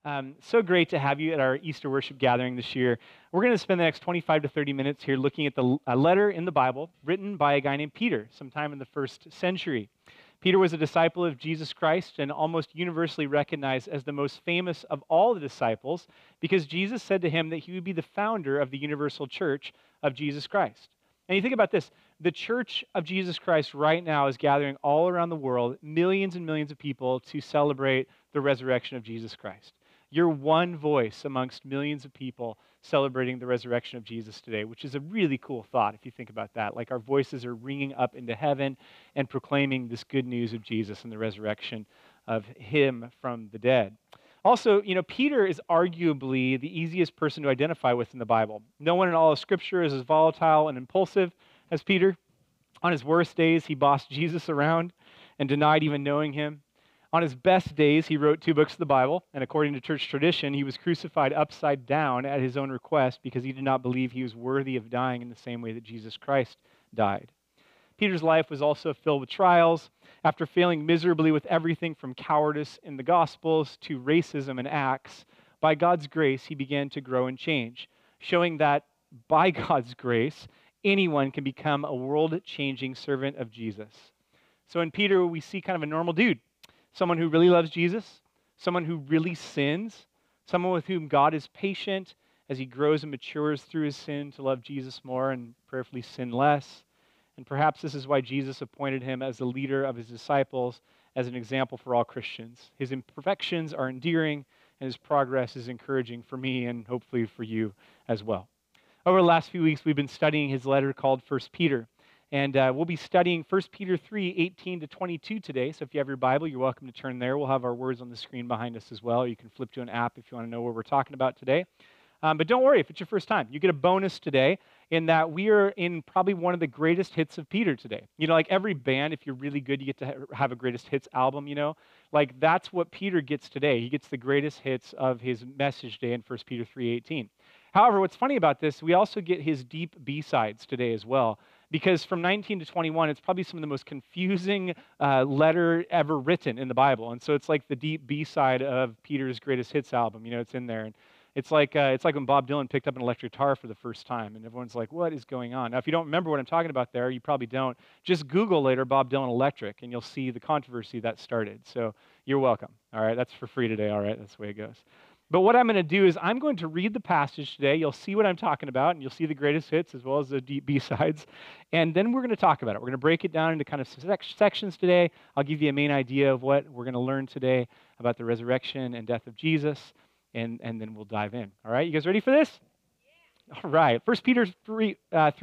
So great to have you at our Easter worship gathering this year. We're going to spend the next 25 to 30 minutes here looking at a letter in the Bible written by a guy named Peter sometime in the first century. Peter was a disciple of Jesus Christ and almost universally recognized as the most famous of all the disciples because Jesus said to him that he would be the founder of the universal church of Jesus Christ. And you think about this, the church of Jesus Christ right now is gathering all around the world, millions and millions of people to celebrate the resurrection of Jesus Christ. You're one voice amongst millions of people celebrating the resurrection of Jesus today, which is a really cool thought if you think about that. Like our voices are ringing up into heaven and proclaiming this good news of Jesus and the resurrection of him from the dead. Also, Peter is arguably the easiest person to identify with in the Bible. No one in all of Scripture is as volatile and impulsive as Peter. On his worst days, he bossed Jesus around and denied even knowing him. On his best days, he wrote 2 books of the Bible, and according to church tradition, he was crucified upside down at his own request because he did not believe he was worthy of dying in the same way that Jesus Christ died. Peter's life was also filled with trials. After failing miserably with everything from cowardice in the Gospels to racism in Acts, by God's grace, he began to grow and change, showing that by God's grace, anyone can become a world-changing servant of Jesus. So in Peter, we see kind of a normal dude. Someone who really loves Jesus, someone who really sins, someone with whom God is patient as he grows and matures through his sin to love Jesus more and prayerfully sin less. And perhaps this is why Jesus appointed him as the leader of his disciples as an example for all Christians. His imperfections are endearing, and his progress is encouraging for me and hopefully for you as well. Over the last few weeks, we've been studying his letter called 1 Peter. And we'll be studying 1 Peter 3, 18 to 22 today. So if you have your Bible, you're welcome to turn there. We'll have our words on the screen behind us as well. You can flip to an app if you want to know what we're talking about today. But don't worry if it's your first time. You get a bonus today in that we are in probably one of the greatest hits of Peter today. Like every band, if you're really good, you get to have a greatest hits album, Like that's what Peter gets today. He gets the greatest hits of his message today in 1 Peter 3:18. However, what's funny about this, we also get his deep B-sides today as well. Because from 19 to 21, it's probably some of the most confusing letter ever written in the Bible. And so it's like the deep B-side of Peter's greatest hits album. It's in there. And it's like when Bob Dylan picked up an electric guitar for the first time. And everyone's like, what is going on? Now, if you don't remember what I'm talking about there, you probably don't. Just Google later Bob Dylan electric, and you'll see the controversy that started. So you're welcome. All right, that's for free today. All right, that's the way it goes. But what I'm going to do is I'm going to read the passage today. You'll see what I'm talking about, and you'll see the greatest hits as well as the deep B-sides. And then we're going to talk about it. We're going to break it down into kind of sections today. I'll give you a main idea of what we're going to learn today about the resurrection and death of Jesus, and then we'll dive in. All right, you guys ready for this? Yeah. All right. 1 Peter 3,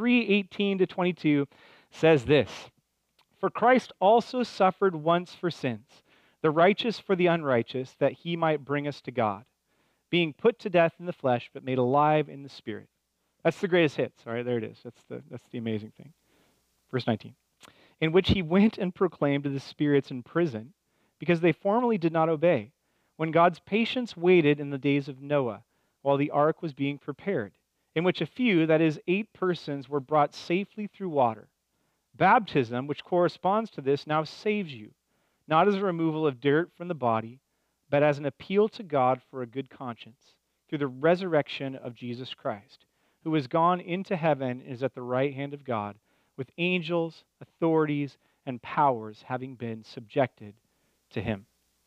18 to 22 says this, "For Christ also suffered once for sins, the righteous for the unrighteous, that he might bring us to God, being put to death in the flesh, but made alive in the spirit." That's the greatest hits. All right, there it is. That's the amazing thing. Verse 19. "In which he went and proclaimed to the spirits in prison, because they formerly did not obey, when God's patience waited in the days of Noah, while the ark was being prepared, in which a few, that is 8 persons, were brought safely through water. Baptism, which corresponds to this, now saves you, not as a removal of dirt from the body, but as an appeal to God for a good conscience, through the resurrection of Jesus Christ, who has gone into heaven and is at the right hand of God, with angels, authorities, and powers having been subjected to him."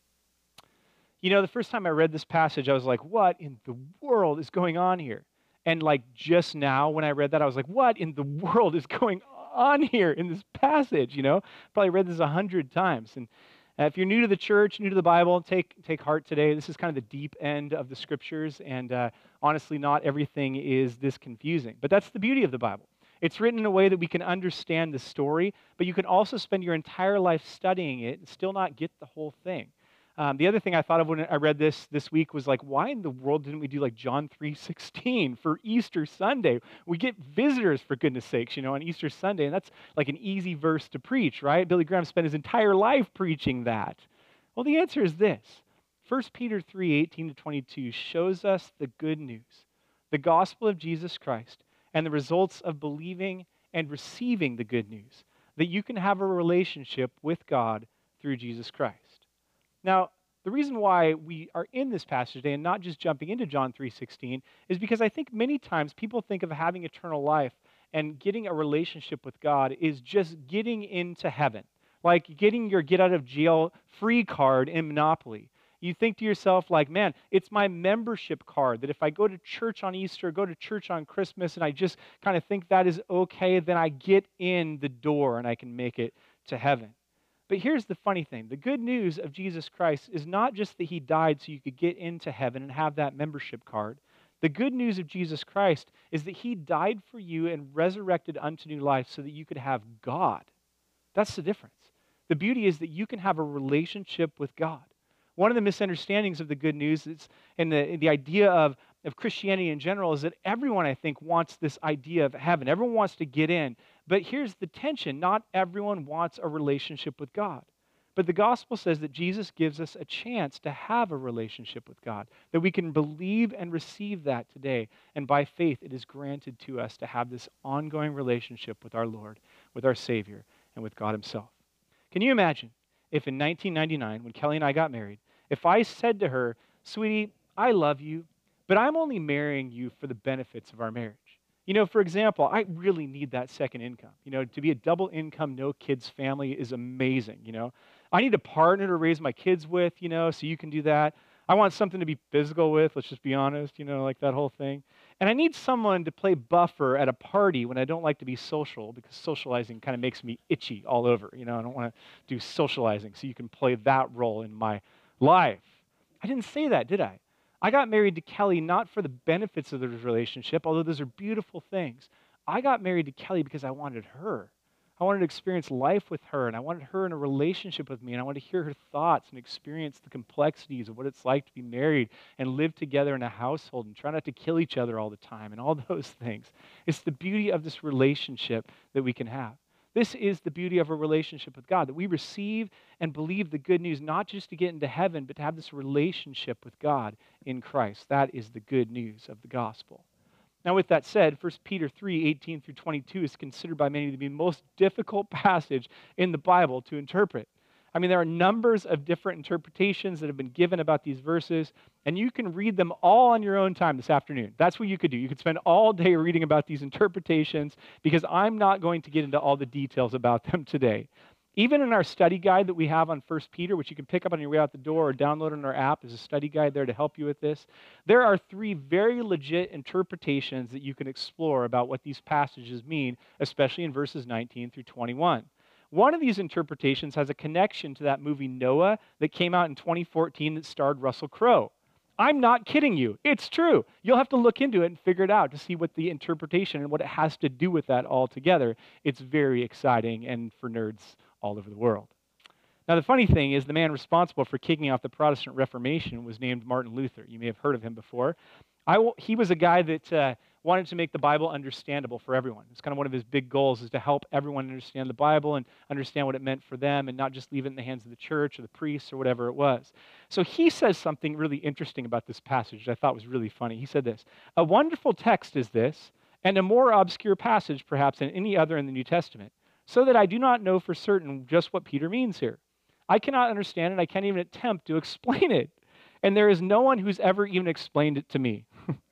The first time I read this passage, I was like, what in the world is going on here? And like just now when I read that, I was like, what in the world is going on here in this passage? Probably read this 100 times. And if you're new to the church, new to the Bible, take heart today. This is kind of the deep end of the scriptures, and honestly, not everything is this confusing. But that's the beauty of the Bible. It's written in a way that we can understand the story, but you can also spend your entire life studying it and still not get the whole thing. The other thing I thought of when I read this week was like, why in the world didn't we do like John 3:16 for Easter Sunday? We get visitors, for goodness sakes, on Easter Sunday, and that's like an easy verse to preach, right? Billy Graham spent his entire life preaching that. Well, the answer is this. 1 Peter 3, 18 to 22 shows us the good news, the gospel of Jesus Christ, and the results of believing and receiving the good news, that you can have a relationship with God through Jesus Christ. Now, The reason why we are in this passage today and not just jumping into John 3:16 is because I think many times people think of having eternal life and getting a relationship with God is just getting into heaven, like getting your get out of jail free card in Monopoly. You think to yourself like, man, it's my membership card that if I go to church on Easter, go to church on Christmas, and I just kind of think that is okay, then I get in the door and I can make it to heaven. But here's the funny thing. The good news of Jesus Christ is not just that he died so you could get into heaven and have that membership card. The good news of Jesus Christ is that he died for you and resurrected unto new life so that you could have God. That's the difference. The beauty is that you can have a relationship with God. One of the misunderstandings of the good news is, and the idea of Christianity in general is that everyone, I think, wants this idea of heaven. Everyone wants to get in. But here's the tension. Not everyone wants a relationship with God. But the gospel says that Jesus gives us a chance to have a relationship with God, that we can believe and receive that today. And by faith, it is granted to us to have this ongoing relationship with our Lord, with our Savior, and with God himself. Can you imagine if in 1999, when Kelly and I got married, if I said to her, sweetie, I love you, but I'm only marrying you for the benefits of our marriage. You know, for example, I really need that second income. You know, to be a double income, no kids family is amazing, you know. I need a partner to raise my kids with, you know, so you can do that. I want something to be physical with, let's just be honest, you know, like that whole thing. And I need someone to play buffer at a party when I don't like to be social, because socializing kind of makes me itchy all over. You know, I don't want to do socializing, so you can play that role in my life. I didn't say that, did I? I got married to Kelly not for the benefits of the relationship, although those are beautiful things. I got married to Kelly because I wanted her. I wanted to experience life with her, and I wanted her in a relationship with me, and I wanted to hear her thoughts and experience the complexities of what it's like to be married and live together in a household and try not to kill each other all the time and all those things. It's the beauty of this relationship that we can have. This is the beauty of a relationship with God, that we receive and believe the good news, not just to get into heaven, but to have this relationship with God in Christ. That is the good news of the gospel. Now, with that said, 1 Peter 3:18 through 22 is considered by many to be the most difficult passage in the Bible to interpret. I mean, there are numbers of different interpretations that have been given about these verses, and you can read them all on your own time this afternoon. That's what you could do. You could spend all day reading about these interpretations, because I'm not going to get into all the details about them today. Even in our study guide that we have on 1 Peter, which you can pick up on your way out the door or download on our app, there's a study guide there to help you with this. There are 3 very legit interpretations that you can explore about what these passages mean, especially in verses 19 through 21. One of these interpretations has a connection to that movie Noah that came out in 2014 that starred Russell Crowe. I'm not kidding you. It's true. You'll have to look into it and figure it out to see what the interpretation and what it has to do with that altogether. It's very exciting and for nerds all over the world. Now, the funny thing is the man responsible for kicking off the Protestant Reformation was named Martin Luther. You may have heard of him before. He was a guy that wanted to make the Bible understandable for everyone. It's kind of one of his big goals, is to help everyone understand the Bible and understand what it meant for them and not just leave it in the hands of the church or the priests or whatever it was. So he says something really interesting about this passage that I thought was really funny. He said this: "A wonderful text is this, and a more obscure passage perhaps than any other in the New Testament, so that I do not know for certain just what Peter means here. I cannot understand it. I can't even attempt to explain it. And there is no one who's ever even explained it to me."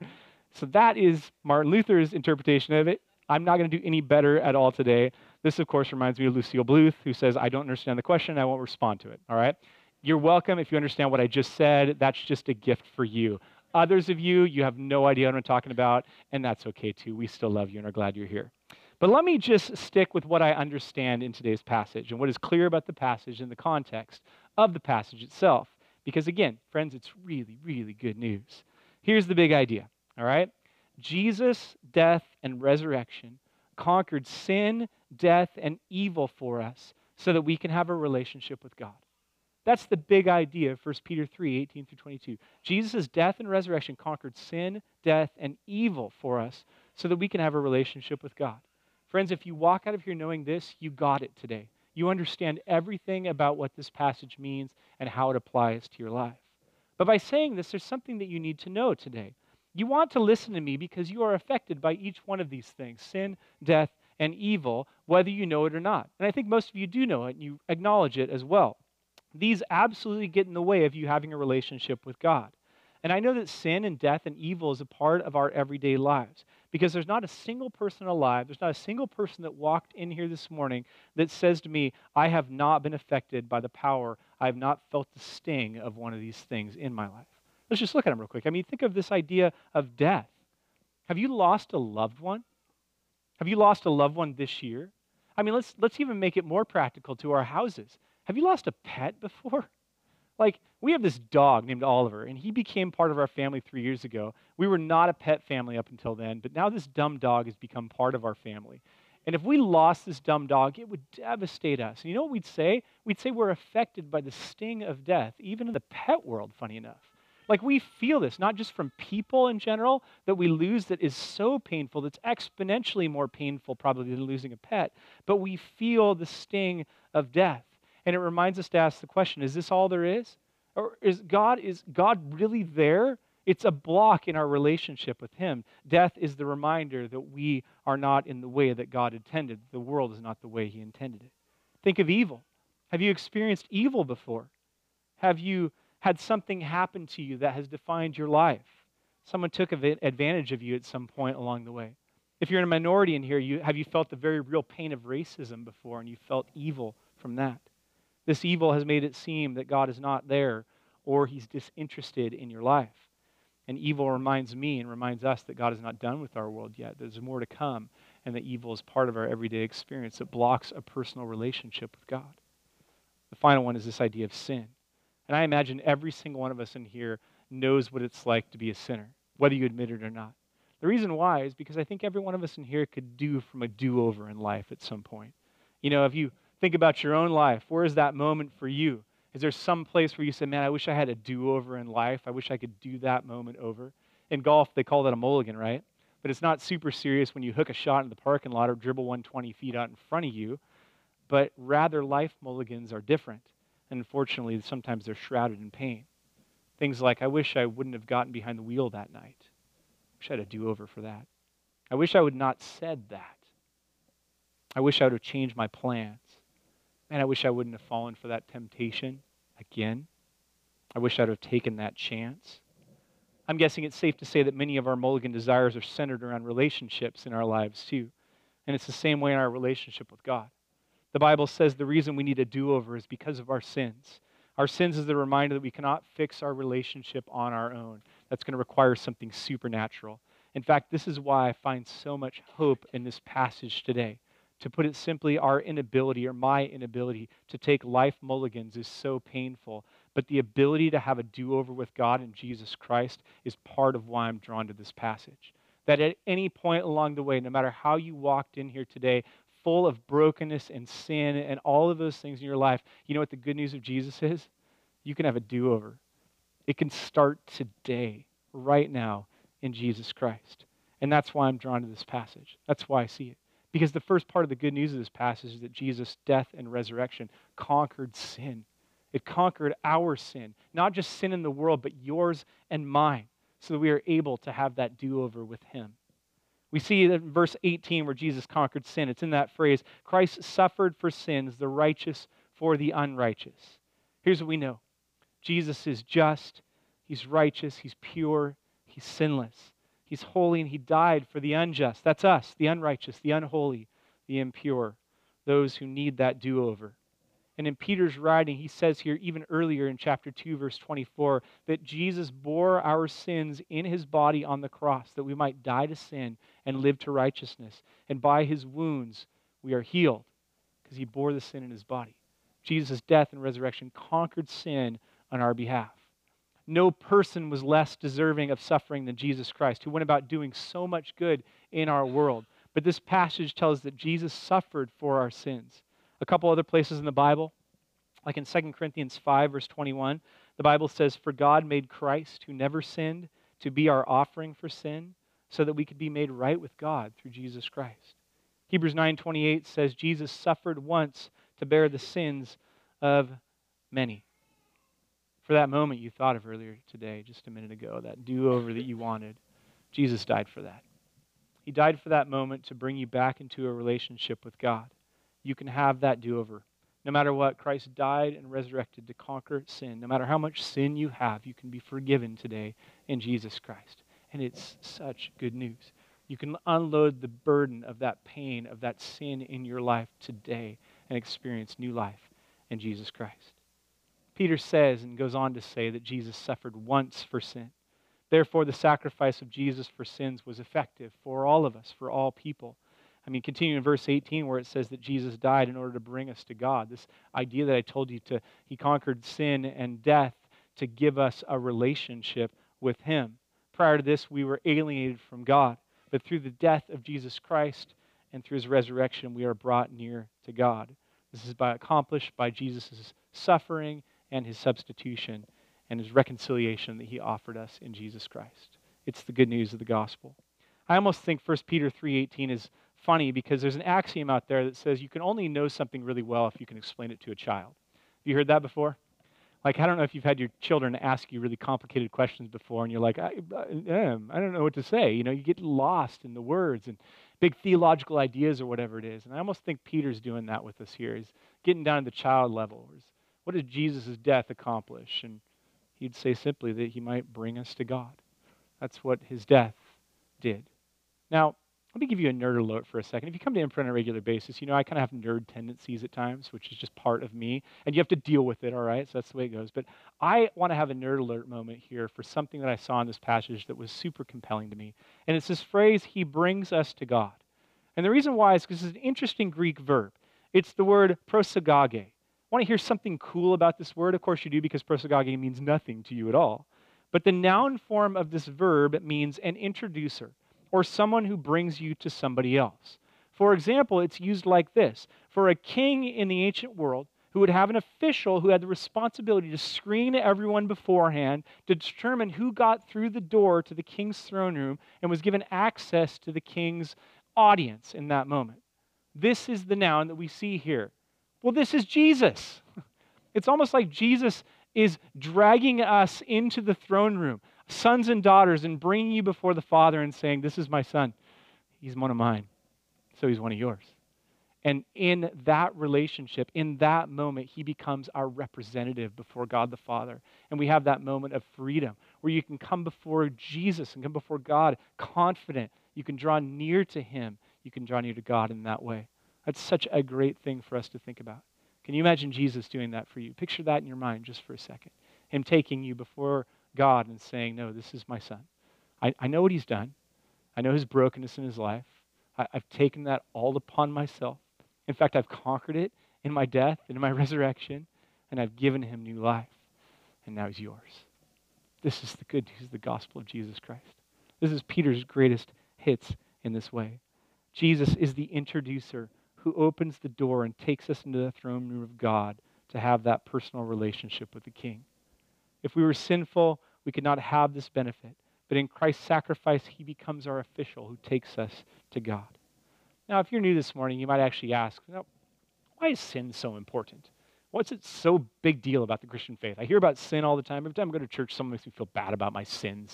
So that is Martin Luther's interpretation of it. I'm not going to do any better at all today. This, of course, reminds me of Lucille Bluth, who says, "I don't understand the question. I won't respond to it." All right? You're welcome if you understand what I just said. That's just a gift for you. Others of you, you have no idea what I'm talking about, and that's okay too. We still love you and are glad you're here. But let me just stick with what I understand in today's passage and what is clear about the passage and the context of the passage itself. Because again, friends, it's really, really good news. Here's the big idea, all right? Jesus' death and resurrection conquered sin, death, and evil for us so that we can have a relationship with God. That's the big idea of 1 Peter 3:18 through 22. Jesus' death and resurrection conquered sin, death, and evil for us so that we can have a relationship with God. Friends, if you walk out of here knowing this, you got it today. You understand everything about what this passage means and how it applies to your life. But by saying this, there's something that you need to know today. You want to listen to me because you are affected by each one of these things: sin, death, and evil, whether you know it or not. And I think most of you do know it, and you acknowledge it as well. These absolutely get in the way of you having a relationship with God. And I know that sin and death and evil is a part of our everyday lives because there's not a single person alive, there's not a single person that walked in here this morning that says to me, I have not been affected by the power, I have not felt the sting of one of these things in my life. Let's just look at them real quick. I mean, think of this idea of death. Have you lost a loved one? Have you lost a loved one this year? I mean, let's even make it more practical to our houses. Have you lost a pet before? Like, we have this dog named Oliver, and he became part of our family 3 years ago. We were not a pet family up until then, but now this dumb dog has become part of our family. And if we lost this dumb dog, it would devastate us. And you know what we'd say? We'd say we're affected by the sting of death, even in the pet world, funny enough. Like, we feel this, not just from people in general that we lose that is so painful, that's exponentially more painful probably than losing a pet, but we feel the sting of death. And it reminds us to ask the question, is this all there is? Or is God really there? It's a block in our relationship with Him. Death is the reminder that we are not in the way that God intended. The world is not the way He intended it. Think of evil. Have you experienced evil before? Have you had something happen to you that has defined your life? Someone took advantage of you at some point along the way. If you're in a minority in here, have you felt the very real pain of racism before and you felt evil from that? This evil has made it seem that God is not there or He's disinterested in your life. And evil reminds me and reminds us that God is not done with our world yet. There's more to come, and that evil is part of our everyday experience that blocks a personal relationship with God. The final one is this idea of sin. And I imagine every single one of us in here knows what it's like to be a sinner, whether you admit it or not. The reason why is because I think every one of us in here could do from a do-over in life at some point. You know, if you think about your own life, where is that moment for you? Is there some place where you say, man, I wish I had a do-over in life. I wish I could do that moment over. In golf, they call that a mulligan, right? But it's not super serious when you hook a shot in the parking lot or dribble 120 feet out in front of you. But rather, life mulligans are different. And unfortunately, sometimes they're shrouded in pain. Things like, I wish I wouldn't have gotten behind the wheel that night. I wish I had a do-over for that. I wish I would not said that. I wish I would have changed my plans. Man, I wish I wouldn't have fallen for that temptation again. I wish I'd have taken that chance. I'm guessing it's safe to say that many of our mulligan desires are centered around relationships in our lives too. And it's the same way in our relationship with God. The Bible says the reason we need a do-over is because of our sins. Our sins is the reminder that we cannot fix our relationship on our own. That's going to require something supernatural. In fact, this is why I find so much hope in this passage today. To put it simply, our inability or my inability to take life mulligans is so painful. But the ability to have a do-over with God in Jesus Christ is part of why I'm drawn to this passage. That at any point along the way, no matter how you walked in here today, full of brokenness and sin and all of those things in your life, you know what the good news of Jesus is? You can have a do-over. It can start today, right now, in Jesus Christ. And that's why I'm drawn to this passage. That's why I see it. Because the first part of the good news of this passage is that Jesus' death and resurrection conquered sin. It conquered our sin. Not just sin in the world, but yours and mine. So that we are able to have that do-over with Him. We see that in verse 18 where Jesus conquered sin. It's in that phrase, Christ suffered for sins, the righteous for the unrighteous. Here's what we know. Jesus is just, He's righteous, He's pure, He's sinless. He's holy and He died for the unjust. That's us, the unrighteous, the unholy, the impure, those who need that do-over. And in Peter's writing, he says here, even earlier in chapter 2, verse 24, that Jesus bore our sins in His body on the cross, that we might die to sin and live to righteousness. And by His wounds, we are healed, because He bore the sin in His body. Jesus' death and resurrection conquered sin on our behalf. No person was less deserving of suffering than Jesus Christ, who went about doing so much good in our world. But this passage tells us that Jesus suffered for our sins. A couple other places in the Bible, like in 2 Corinthians 5, verse 21, the Bible says, For God made Christ, who never sinned, to be our offering for sin, so that we could be made right with God through Jesus Christ. Hebrews 9:28 says, Jesus suffered once to bear the sins of many. For that moment you thought of earlier today, just a minute ago, that do-over that you wanted, Jesus died for that. He died for that moment to bring you back into a relationship with God. You can have that do-over. No matter what, Christ died and resurrected to conquer sin. No matter how much sin you have, you can be forgiven today in Jesus Christ. And it's such good news. You can unload the burden of that pain, of that sin in your life today and experience new life in Jesus Christ. Peter says and goes on to say that Jesus suffered once for sin. Therefore, the sacrifice of Jesus for sins was effective for all of us, for all people. I mean, continue in verse 18 where it says that Jesus died in order to bring us to God. This idea that I told you he conquered sin and death to give us a relationship with him. Prior to this, we were alienated from God. But through the death of Jesus Christ and through his resurrection, we are brought near to God. This is accomplished by Jesus' suffering and his substitution and his reconciliation that he offered us in Jesus Christ. It's the good news of the gospel. I almost think 1 Peter 3:18 is funny because there's an axiom out there that says you can only know something really well if you can explain it to a child. Have you heard that before? Like, I don't know if you've had your children ask you really complicated questions before, and you're like, I don't know what to say. You get lost in the words and big theological ideas or whatever it is. And I almost think Peter's doing that with us here. He's getting down to the child level. What did Jesus' death accomplish? And he'd say simply that he might bring us to God. That's what his death did. Now, let me give you a nerd alert for a second. If you come to Imprint on a regular basis, I kind of have nerd tendencies at times, which is just part of me, and you have to deal with it, all right? So that's the way it goes. But I want to have a nerd alert moment here for something that I saw in this passage that was super compelling to me. And it's this phrase, he brings us to God. And the reason why is because it's an interesting Greek verb. It's the word prosagage. Want to hear something cool about this word? Of course you do, because prosagage means nothing to you at all. But the noun form of this verb means an introducer, or someone who brings you to somebody else. For example, it's used like this. For a king in the ancient world who would have an official who had the responsibility to screen everyone beforehand to determine who got through the door to the king's throne room and was given access to the king's audience in that moment. This is the noun that we see here. Well, this is Jesus. It's almost like Jesus is dragging us into the throne room, sons and daughters, and bringing you before the Father and saying, this is my son. He's one of mine, so he's one of yours. And in that relationship, in that moment, he becomes our representative before God the Father. And we have that moment of freedom where you can come before Jesus and come before God confident. You can draw near to him. You can draw near to God in that way. That's such a great thing for us to think about. Can you imagine Jesus doing that for you? Picture that in your mind just for a second. Him taking you before God and saying, no, this is my son. I know what he's done. I know his brokenness in his life. I've taken that all upon myself. In fact, I've conquered it in my death and in my resurrection, and I've given him new life, and now he's yours. This is the good news of the gospel of Jesus Christ. This is Peter's greatest hits in this way. Jesus is the introducer who opens the door and takes us into the throne room of God to have that personal relationship with the King. If we were sinful, we could not have this benefit. But in Christ's sacrifice, he becomes our official who takes us to God. Now, if you're new this morning, you might actually ask, why is sin so important? What's it so big deal about the Christian faith? I hear about sin all the time. Every time I go to church, someone makes me feel bad about my sins,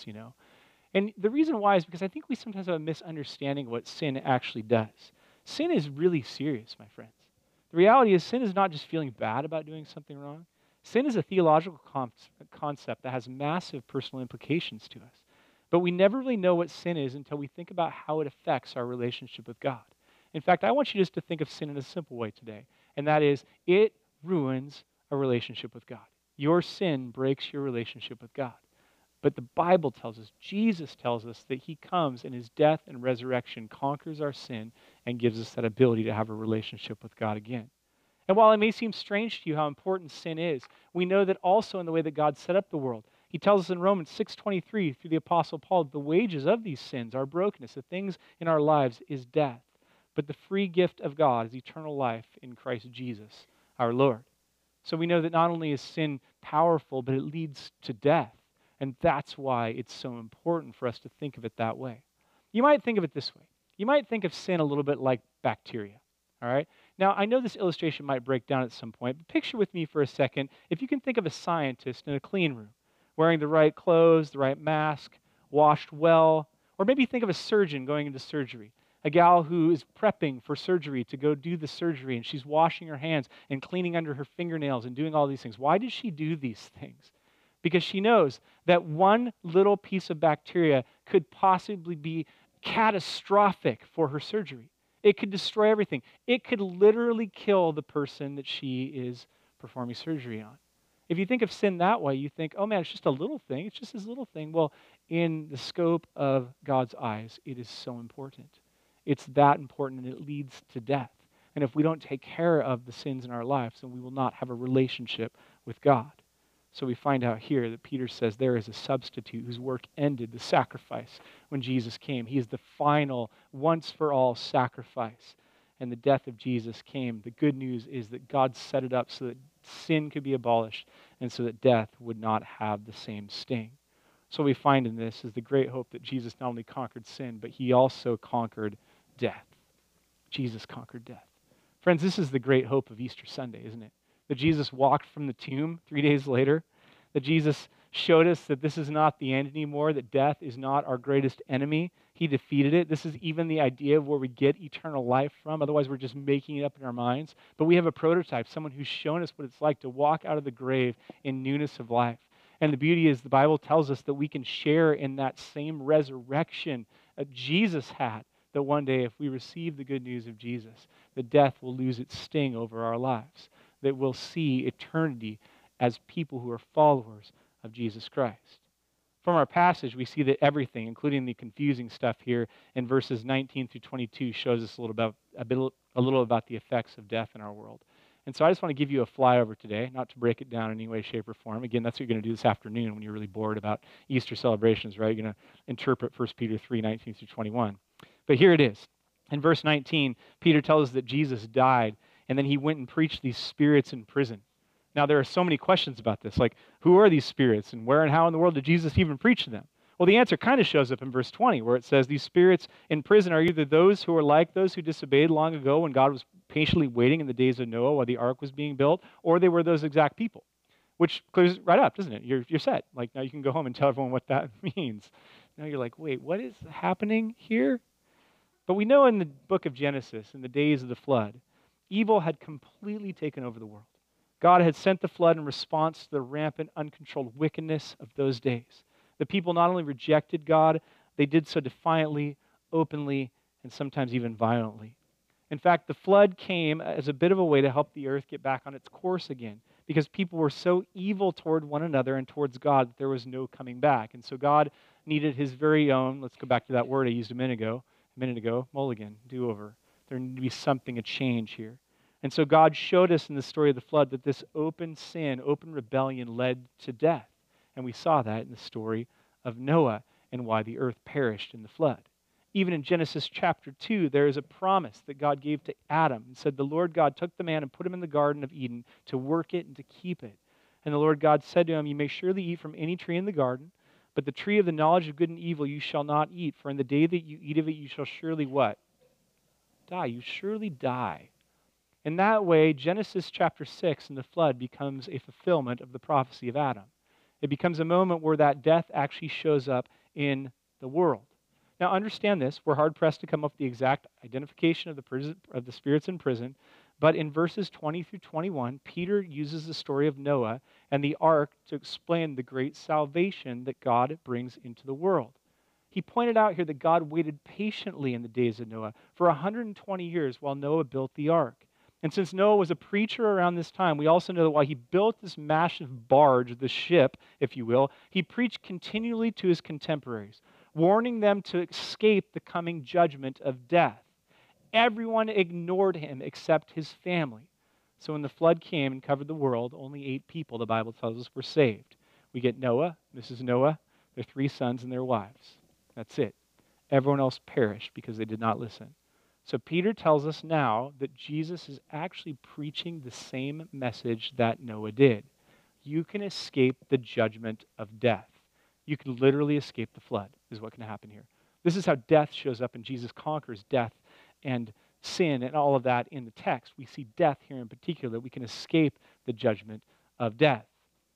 And the reason why is because I think we sometimes have a misunderstanding of what sin actually does. Sin is really serious, my friends. The reality is sin is not just feeling bad about doing something wrong. Sin is a theological concept that has massive personal implications to us. But we never really know what sin is until we think about how it affects our relationship with God. In fact, I want you just to think of sin in a simple way today, and that is it ruins a relationship with God. Your sin breaks your relationship with God. But the Bible tells us, Jesus tells us that he comes in his death and resurrection, conquers our sin, and gives us that ability to have a relationship with God again. And while it may seem strange to you how important sin is, we know that also in the way that God set up the world. He tells us in Romans 6:23 through the Apostle Paul, the wages of these sins are brokenness. The things in our lives is death. But the free gift of God is eternal life in Christ Jesus, our Lord. So we know that not only is sin powerful, but it leads to death. And that's why it's so important for us to think of it that way. You might think of it this way. You might think of sin a little bit like bacteria, all right? Now, I know this illustration might break down at some point, but picture with me for a second, if you can think of a scientist in a clean room, wearing the right clothes, the right mask, washed well, or maybe think of a surgeon going into surgery. A gal who is prepping for surgery to go do the surgery, and she's washing her hands and cleaning under her fingernails and doing all these things. Why does she do these things? Because she knows that one little piece of bacteria could possibly be catastrophic for her surgery. It could destroy everything. It could literally kill the person that she is performing surgery on. If you think of sin that way, you think, oh man, it's just a little thing. It's just this little thing. Well, in the scope of God's eyes, it is so important. It's that important, and it leads to death. And if we don't take care of the sins in our lives, then we will not have a relationship with God. So we find out here that Peter says there is a substitute whose work ended the sacrifice when Jesus came. He is the final, once-for-all sacrifice. And the death of Jesus came. The good news is that God set it up so that sin could be abolished and so that death would not have the same sting. So what we find in this is the great hope that Jesus not only conquered sin, but he also conquered death. Jesus conquered death. Friends, this is the great hope of Easter Sunday, isn't it? That Jesus walked from the tomb 3 days later, that Jesus showed us that this is not the end anymore, that death is not our greatest enemy. He defeated it. This is even the idea of where we get eternal life from. Otherwise, we're just making it up in our minds. But we have a prototype, someone who's shown us what it's like to walk out of the grave in newness of life. And the beauty is the Bible tells us that we can share in that same resurrection that Jesus had, that one day if we receive the good news of Jesus, that death will lose its sting over our lives, that we'll see eternity as people who are followers of Jesus Christ. From our passage, we see that everything, including the confusing stuff here in verses 19 through 22, shows us a little about the effects of death in our world. And so I just want to give you a flyover today, not to break it down in any way, shape, or form. Again, that's what you're going to do this afternoon when you're really bored about Easter celebrations, right? You're going to interpret 1 Peter 3, 19 through 21. But here it is. In verse 19, Peter tells us that Jesus died, and then he went and preached these spirits in prison. Now, there are so many questions about this, like, who are these spirits, and where and how in the world did Jesus even preach to them? Well, the answer kind of shows up in verse 20, where it says, these spirits in prison are either those who are like those who disobeyed long ago when God was patiently waiting in the days of Noah while the ark was being built, or they were those exact people, which clears right up, doesn't it? You're set. Like, now you can go home and tell everyone what that means. Now you're like, wait, what is happening here? But we know in the book of Genesis, in the days of the flood, evil had completely taken over the world. God had sent the flood in response to the rampant, uncontrolled wickedness of those days. The people not only rejected God, they did so defiantly, openly, and sometimes even violently. In fact, the flood came as a bit of a way to help the earth get back on its course again, because people were so evil toward one another and towards God that there was no coming back. And so God needed his very own, let's go back to that word I used a minute ago, mulligan, do-over. There needed to be something, a change here. And so God showed us in the story of the flood that this open sin, open rebellion led to death. And we saw that in the story of Noah and why the earth perished in the flood. Even in Genesis chapter 2, there is a promise that God gave to Adam and said, the Lord God took the man and put him in the Garden of Eden to work it and to keep it. And the Lord God said to him, you may surely eat from any tree in the garden, but the tree of the knowledge of good and evil you shall not eat, for in the day that you eat of it you shall surely what? Die. You surely die. In that way, Genesis chapter 6 and the flood becomes a fulfillment of the prophecy of Adam. It becomes a moment where that death actually shows up in the world. Now understand this, we're hard-pressed to come up with the exact identification of the spirits in prison, but in verses 20 through 21, Peter uses the story of Noah and the ark to explain the great salvation that God brings into the world. He pointed out here that God waited patiently in the days of Noah for 120 years while Noah built the ark. And since Noah was a preacher around this time, we also know that while he built this massive barge, the ship, if you will, he preached continually to his contemporaries, warning them to escape the coming judgment of death. Everyone ignored him except his family. So when the flood came and covered the world, only 8 people, the Bible tells us, were saved. We get Noah, Mrs. Noah, their 3 sons, and their wives. That's it. Everyone else perished because they did not listen. So Peter tells us now that Jesus is actually preaching the same message that Noah did. You can escape the judgment of death. You can literally escape the flood, is what can happen here. This is how death shows up, and Jesus conquers death and sin and all of that in the text. We see death here in particular. We can escape the judgment of death.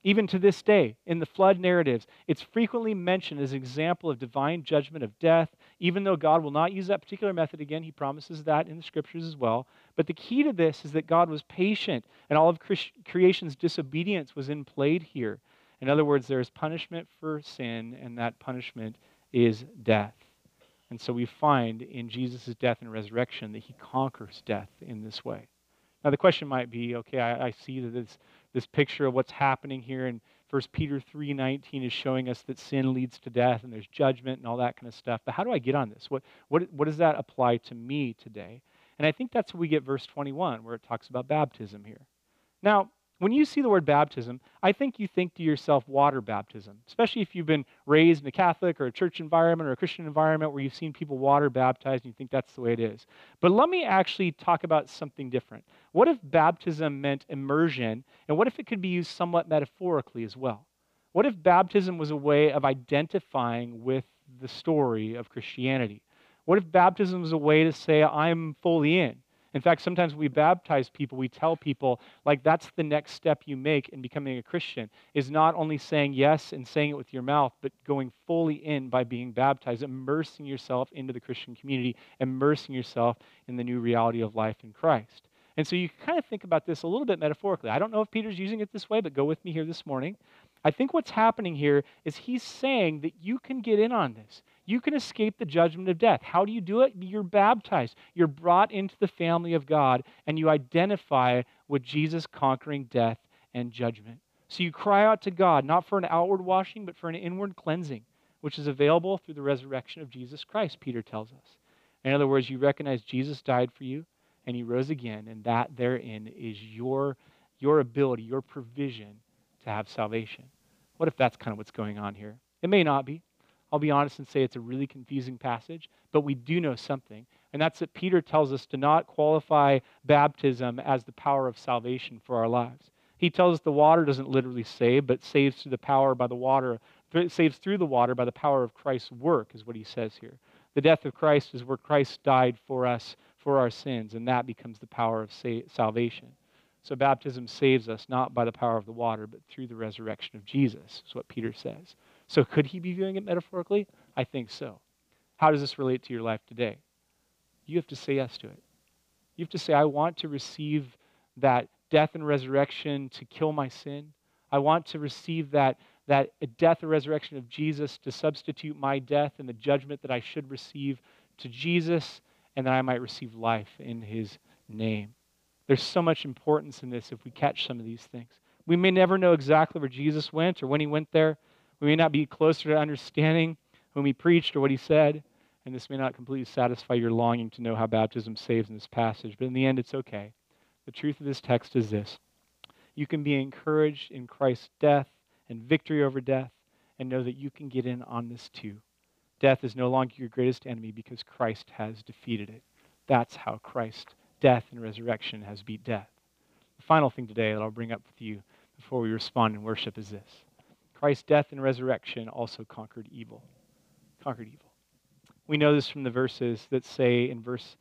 Even to this day, in the flood narratives, it's frequently mentioned as an example of divine judgment of death, even though God will not use that particular method again. He promises that in the scriptures as well. But the key to this is that God was patient, and all of creation's disobedience was in play here. In other words, there is punishment for sin, and that punishment is death. And so we find in Jesus' death and resurrection that he conquers death in this way. Now the question might be, okay, I see that this picture of what's happening here in 1 Peter 3:19 is showing us that sin leads to death and there's judgment and all that kind of stuff. But how do I get on this? What does that apply to me today? And I think that's where we get verse 21, where it talks about baptism here. Now, when you see the word baptism, I think you think to yourself water baptism, especially if you've been raised in a Catholic or a church environment or a Christian environment where you've seen people water baptized and you think that's the way it is. But let me actually talk about something different. What if baptism meant immersion, and what if it could be used somewhat metaphorically as well? What if baptism was a way of identifying with the story of Christianity? What if baptism was a way to say, I'm fully in? In fact, sometimes we baptize people, we tell people, like, that's the next step you make in becoming a Christian, is not only saying yes and saying it with your mouth, but going fully in by being baptized, immersing yourself into the Christian community, immersing yourself in the new reality of life in Christ. And so you can kind of think about this a little bit metaphorically. I don't know if Peter's using it this way, but go with me here this morning. I think what's happening here is he's saying that you can get in on this. You can escape the judgment of death. How do you do it? You're baptized. You're brought into the family of God, and you identify with Jesus conquering death and judgment. So you cry out to God, not for an outward washing, but for an inward cleansing, which is available through the resurrection of Jesus Christ, Peter tells us. In other words, you recognize Jesus died for you, and he rose again, and that therein is your ability, your provision to have salvation. What if that's kind of what's going on here? It may not be. I'll be honest and say it's a really confusing passage, but we do know something, and that's that Peter tells us to not qualify baptism as the power of salvation for our lives. He tells us the water doesn't literally save, but saves through the power by the water, saves through the water by the power of Christ's work, is what he says here. The death of Christ is where Christ died for us, for our sins, and that becomes the power of salvation. So baptism saves us not by the power of the water, but through the resurrection of Jesus, is what Peter says. So could he be viewing it metaphorically? I think so. How does this relate to your life today? You have to say yes to it. You have to say, I want to receive that death and resurrection to kill my sin. I want to receive that death and resurrection of Jesus to substitute my death and the judgment that I should receive to Jesus, and that I might receive life in his name. There's so much importance in this if we catch some of these things. We may never know exactly where Jesus went or when he went there. We may not be closer to understanding whom he preached or what he said, and this may not completely satisfy your longing to know how baptism saves in this passage, but in the end, it's okay. The truth of this text is this. You can be encouraged in Christ's death and victory over death, and know that you can get in on this too. Death is no longer your greatest enemy because Christ has defeated it. That's how Christ's death and resurrection has beat death. The final thing today that I'll bring up with you before we respond in worship is this. Christ's death and resurrection also conquered evil. Conquered evil. We know this from the verses that say in verse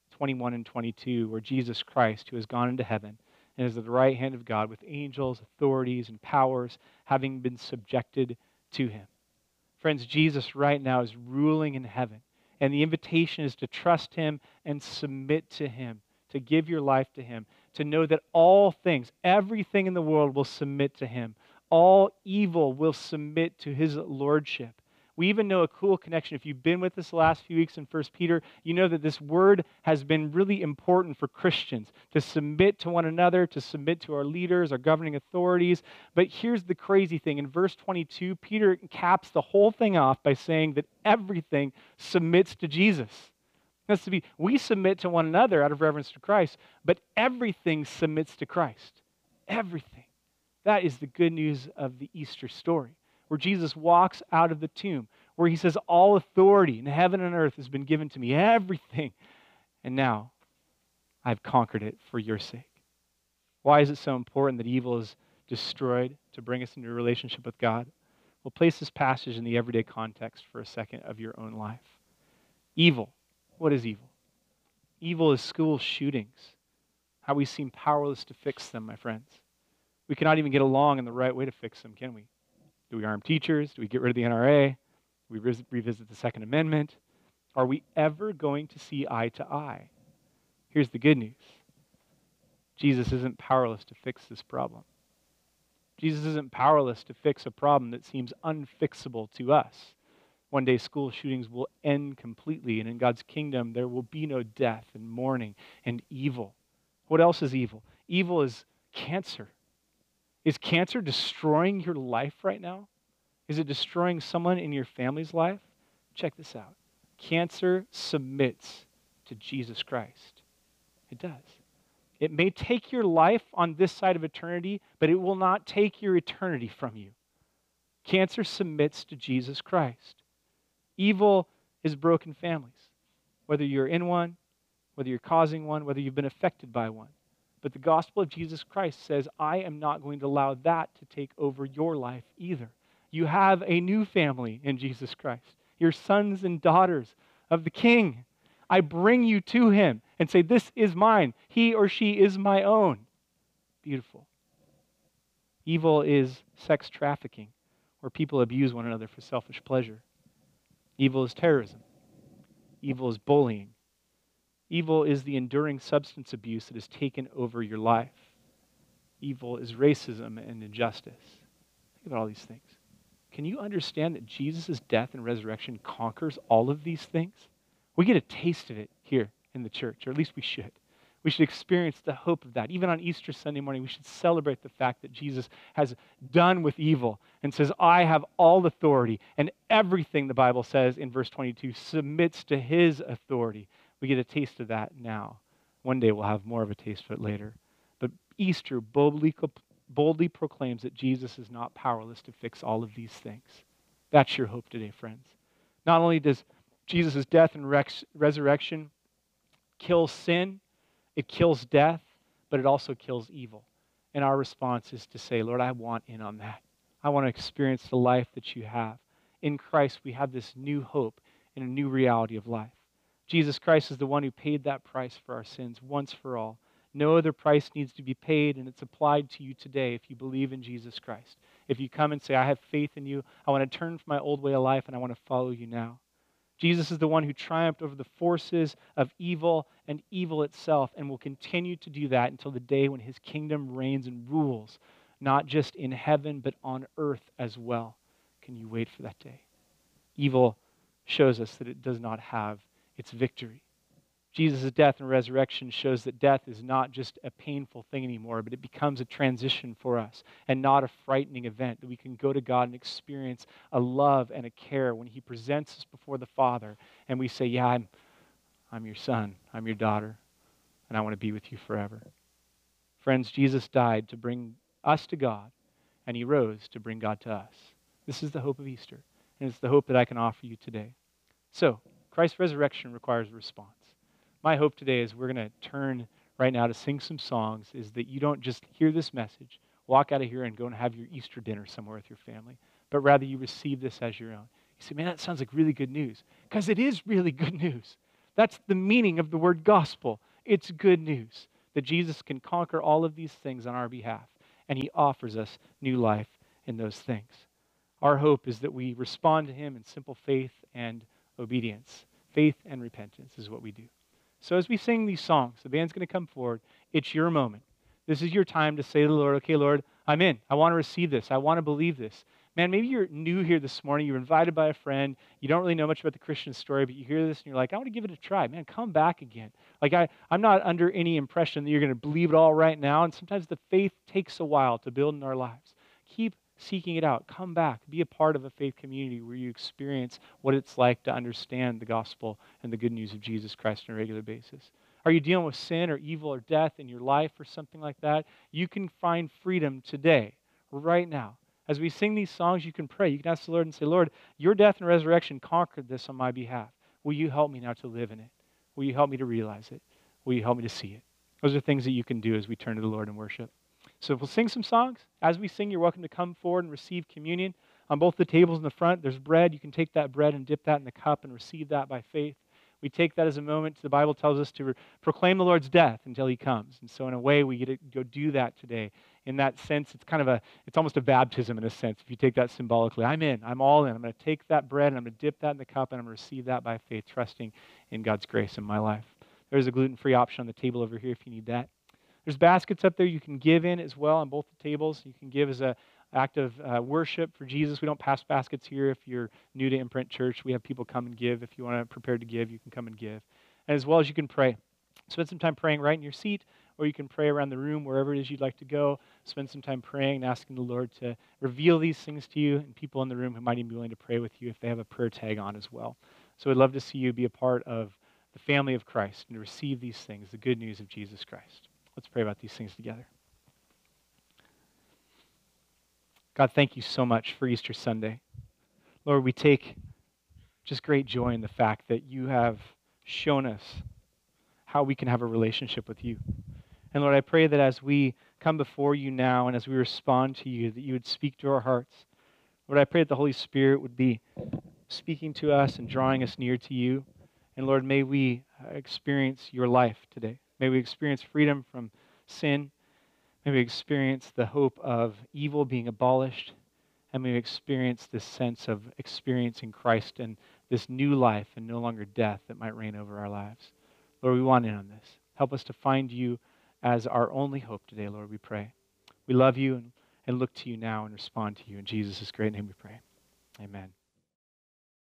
21 and 22, where Jesus Christ, who has gone into heaven and is at the right hand of God with angels, authorities, and powers, having been subjected to him. Friends, Jesus right now is ruling in heaven, and the invitation is to trust him and submit to him, to give your life to him, to know that all things, everything in the world will submit to him. All evil will submit to his lordship. We even know a cool connection. If you've been with us the last few weeks in 1 Peter, you know that this word has been really important for Christians, to submit to one another, to submit to our leaders, our governing authorities. But here's the crazy thing. In verse 22, Peter caps the whole thing off by saying that everything submits to Jesus. That's to be, we submit to one another out of reverence to Christ, but everything submits to Christ. Everything. That is the good news of the Easter story, where Jesus walks out of the tomb, where he says, all authority in heaven and earth has been given to me, everything. And now I've conquered it for your sake. Why is it so important that evil is destroyed to bring us into a relationship with God? We'll place this passage in the everyday context for a second of your own life. Evil. What is evil? Evil is school shootings. How we seem powerless to fix them, my friends. We cannot even get along in the right way to fix them, can we? Do we arm teachers? Do we get rid of the NRA? Do we revisit the Second Amendment? Are we ever going to see eye to eye? Here's the good news. Jesus isn't powerless to fix this problem. Jesus isn't powerless to fix a problem that seems unfixable to us. One day school shootings will end completely, and in God's kingdom there will be no death and mourning and evil. What else is evil? Evil is cancer. Is cancer destroying your life right now? Is it destroying someone in your family's life? Check this out. Cancer submits to Jesus Christ. It does. It may take your life on this side of eternity, but it will not take your eternity from you. Cancer submits to Jesus Christ. Evil is broken families, whether you're in one, whether you're causing one, whether you've been affected by one. But the gospel of Jesus Christ says, I am not going to allow that to take over your life either. You have a new family in Jesus Christ. You're sons and daughters of the King. I bring you to him and say, this is mine. He or she is my own. Beautiful. Evil is sex trafficking, where people abuse one another for selfish pleasure. Evil is terrorism. Evil is bullying. Evil is the enduring substance abuse that has taken over your life. Evil is racism and injustice. Think about all these things. Can you understand that Jesus' death and resurrection conquers all of these things? We get a taste of it here in the church, or at least we should. We should experience the hope of that. Even on Easter Sunday morning, we should celebrate the fact that Jesus has done with evil and says, I have all authority. And everything, the Bible says in verse 22, submits to his authority. We get a taste of that now. One day we'll have more of a taste of it later. But Easter boldly proclaims that Jesus is not powerless to fix all of these things. That's your hope today, friends. Not only does Jesus' death and resurrection kill sin, it kills death, but it also kills evil. And our response is to say, Lord, I want in on that. I want to experience the life that you have. In Christ, we have this new hope and a new reality of life. Jesus Christ is the one who paid that price for our sins once for all. No other price needs to be paid, and it's applied to you today if you believe in Jesus Christ. If you come and say, I have faith in you, I want to turn from my old way of life, and I want to follow you now. Jesus is the one who triumphed over the forces of evil and evil itself, and will continue to do that until the day when his kingdom reigns and rules, not just in heaven, but on earth as well. Can you wait for that day? Evil shows us that it does not have its victory. Jesus' death and resurrection shows that death is not just a painful thing anymore, but it becomes a transition for us and not a frightening event, that we can go to God and experience a love and a care when he presents us before the Father and we say, yeah, I'm your son, I'm your daughter, and I want to be with you forever. Friends, Jesus died to bring us to God, and he rose to bring God to us. This is the hope of Easter, and it's the hope that I can offer you today. So, Christ's resurrection requires a response. My hope today is we're going to turn right now to sing some songs, is that you don't just hear this message, walk out of here and go and have your Easter dinner somewhere with your family, but rather you receive this as your own. You say, man, that sounds like really good news. Because it is really good news. That's the meaning of the word gospel. It's good news that Jesus can conquer all of these things on our behalf, and he offers us new life in those things. Our hope is that we respond to him in simple faith and obedience. Faith and repentance is what we do. So as we sing these songs, the band's going to come forward. It's your moment. This is your time to say to the Lord, okay, Lord, I'm in. I want to receive this. I want to believe this. Man, maybe you're new here this morning. You're invited by a friend. You don't really know much about the Christian story, but you hear this and you're like, I want to give it a try. Man, come back again. Like I'm not under any impression that you're going to believe it all right now. And sometimes the faith takes a while to build in our lives. Keep seeking it out. Come back. Be a part of a faith community where you experience what it's like to understand the gospel and the good news of Jesus Christ on a regular basis. Are you dealing with sin or evil or death in your life or something like that? You can find freedom today, right now. As we sing these songs, you can pray. You can ask the Lord and say, Lord, your death and resurrection conquered this on my behalf. Will you help me now to live in it? Will you help me to realize it? Will you help me to see it? Those are things that you can do as we turn to the Lord in worship. So we'll sing some songs. As we sing, you're welcome to come forward and receive communion. On both the tables in the front, there's bread. You can take that bread and dip that in the cup and receive that by faith. We take that as a moment, the Bible tells us, to proclaim the Lord's death until he comes. And so in a way, we get to go do that today in that sense, it's almost a baptism in a sense. If you take that symbolically, I'm in, I'm all in. I'm going to take that bread and I'm going to dip that in the cup and I'm going to receive that by faith, trusting in God's grace in my life. There's a gluten-free option on the table over here if you need that. There's baskets up there you can give in as well on both the tables. You can give as an act of worship for Jesus. We don't pass baskets here. If you're new to Imprint Church, we have people come and give. If you want to prepare to give, you can come and give. And as well as you can pray. Spend some time praying right in your seat, or you can pray around the room, wherever it is you'd like to go. Spend some time praying and asking the Lord to reveal these things to you, and people in the room who might even be willing to pray with you if they have a prayer tag on as well. So we'd love to see you be a part of the family of Christ and to receive these things, the good news of Jesus Christ. Let's pray about these things together. God, thank you so much for Easter Sunday. Lord, we take just great joy in the fact that you have shown us how we can have a relationship with you. And Lord, I pray that as we come before you now and as we respond to you, that you would speak to our hearts. Lord, I pray that the Holy Spirit would be speaking to us and drawing us near to you. And Lord, may we experience your life today. May we experience freedom from sin. May we experience the hope of evil being abolished. And may we experience this sense of experiencing Christ and this new life and no longer death that might reign over our lives. Lord, we want in on this. Help us to find you as our only hope today, Lord, we pray. We love you and look to you now and respond to you. In Jesus' great name we pray. Amen.